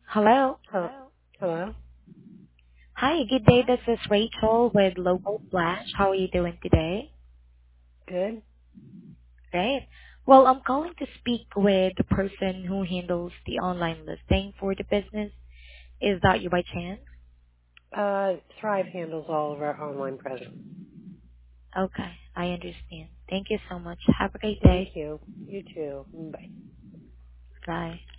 Hello. Hello. Hello. Hi, good day. This is Rachel with Local Flash. How are you doing today? Good. Great. Well, I'm calling to speak with the person who handles the online listing for the business. Is that you by chance? Thrive handles all of our online presence. Okay, I understand. Thank you so much. Have a great Thank day. you. You too. Bye. Bye.